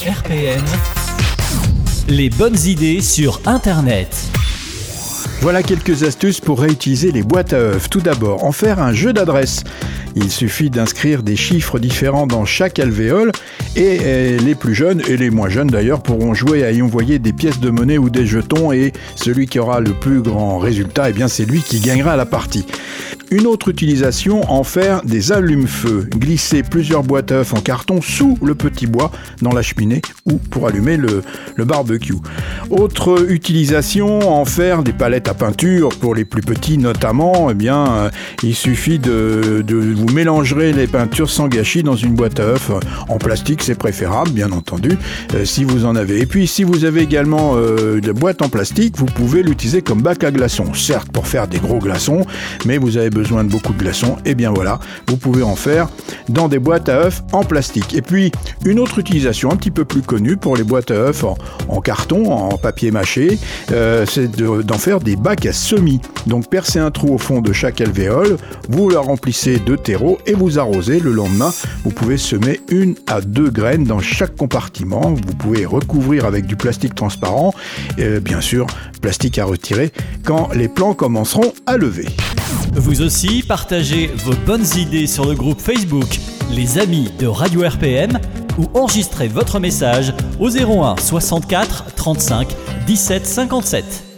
RPM, les bonnes idées sur Internet. Voilà quelques astuces pour réutiliser les boîtes à œufs. Tout d'abord, en faire un jeu d'adresses. Il suffit d'inscrire des chiffres différents dans chaque alvéole et les plus jeunes et les moins jeunes d'ailleurs pourront jouer à y envoyer des pièces de monnaie ou des jetons et celui qui aura le plus grand résultat, c'est lui qui gagnera la partie. Une autre utilisation, en faire des allume-feu. Glisser plusieurs boîtes à œufs en carton sous le petit bois dans la cheminée ou pour allumer le barbecue. Autre utilisation, en faire des palettes à peinture pour les plus petits notamment. Il suffit de vous mélangerez les peintures sans gâchis dans une boîte à œufs. En plastique, c'est préférable, bien entendu, si vous en avez. Et puis, si vous avez également de boîte en plastique, vous pouvez l'utiliser comme bac à glaçons. Certes, pour faire des gros glaçons, mais vous avez besoin de beaucoup de glaçons. Vous pouvez en faire dans des boîtes à œufs en plastique. Et puis, une autre utilisation un petit peu plus connue pour les boîtes à œufs en carton, en papier mâché, c'est d'en faire des bacs à semis. Donc, percez un trou au fond de chaque alvéole, vous la remplissez de terreau et vous arrosez. Le lendemain, vous pouvez semer 1 à 2 graines dans chaque compartiment. Vous pouvez recouvrir avec du plastique transparent. Bien sûr, plastique à retirer quand les plants commenceront à lever. Vous aussi, partagez vos bonnes idées sur le groupe Facebook Les Amis de Radio RPM ou enregistrez votre message au 01 64 35 17 57.